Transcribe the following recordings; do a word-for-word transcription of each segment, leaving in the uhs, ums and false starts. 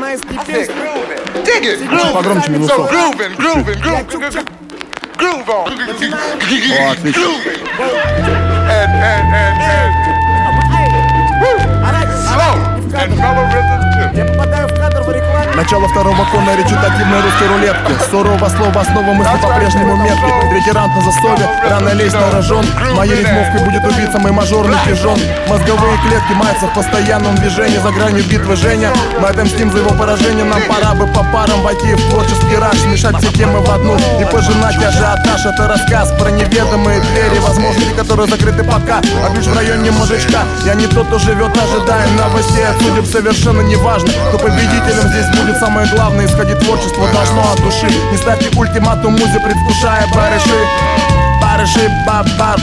Dig it, groove. Погромче минус So сто. grooving, grooving, grooving, groove on. О, отлично. And, and, and, and. Slow and mellow rhythm too. Я попадаю в кадр в рекламе. Начало второго кона речитативной русской рулетки. Сурово слово, основа мысли по-прежнему метки. Третий ранг на засове, рано лезть на рожон. Моей рифмовкой будет убиться мой мажорный пижон. Мозговые клетки маются в постоянном движении. За гранью битвы Женя, мы отомстим за его поражение. Нам пора бы по парам войти в творческий раш, смешать все темы в одну и пожинать ажиотаж. Это рассказ про неведомые двери, возможности, которые закрыты пока. А ключ в районе мужичка. Я не тот, кто живет, ожидая новостей от судеб. Совершенно неважно, кто победителем здесь будет. Самое главное, исходить творчество должно от души. Не ставьте ультиматум музе, предвкушая барыши. Барыши, ба-бар,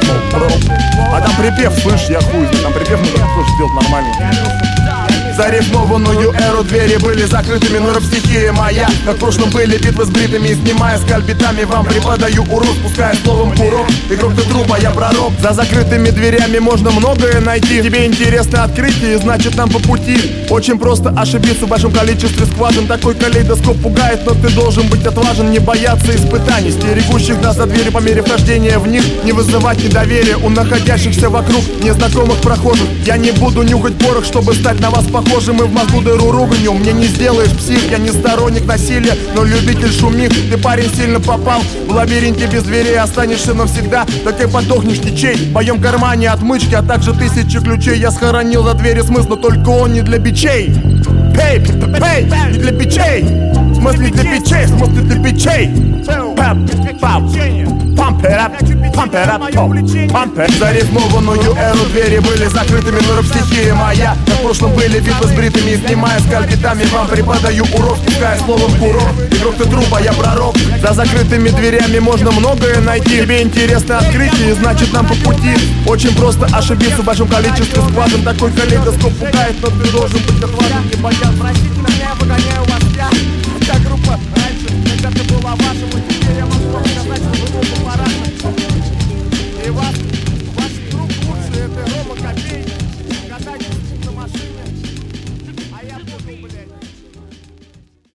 а там припев, слышь, я хуй знаю. Там припев нужно тоже сделать нормально. Зарифмованную эру двери были закрытыми, но рэп-стихия моя. Как в прошлом были битвы с бритами, и снимая скальпитами вам преподаю урок, пуская словом курок. Игрок ты труп, а я пророк. За закрытыми дверями можно многое найти. Тебе интересно открытие, значит нам по пути. Очень просто ошибиться в большом количестве скважин. Такой калейдоскоп пугает, но ты должен быть отважен. Не бояться испытаний, стерегущих нас за дверью по мере вхождения в них. Не вызывать недоверия у находящихся вокруг незнакомых прохожих. Я не буду нюхать порох, чтобы стать на вас похожим. И в мозгу дыру руганью мне не сделаешь псих. Я не сторонник насилия, но любитель шумих. Ты, парень, сильно попал в лабиринте без дверей. Останешься навсегда, так и подохнешь ничей. В моем кармане отмычки, а также тысячи ключей. Я схоронил за дверью смысл, но только он не для бичей. Пей, пей, не для бичей. В смысле для бичей, в смысле для бичей. Пап, пап, pump it up, pump it up, pump it. Зарифмованную эру двери были закрытыми, но рэп-стихия моя. Как в прошлом были битвы с бритами, и снимая скальпитами вам преподаю урок, пуская словом курок. Игрок ты труп, а я пророк. За закрытыми дверями можно многое найти. Тебе интересно открытие, значит нам по пути. Очень просто ошибиться в большом количестве скважин. Такой калейдоскоп пугает, но ты должен быть отважен, не бояться.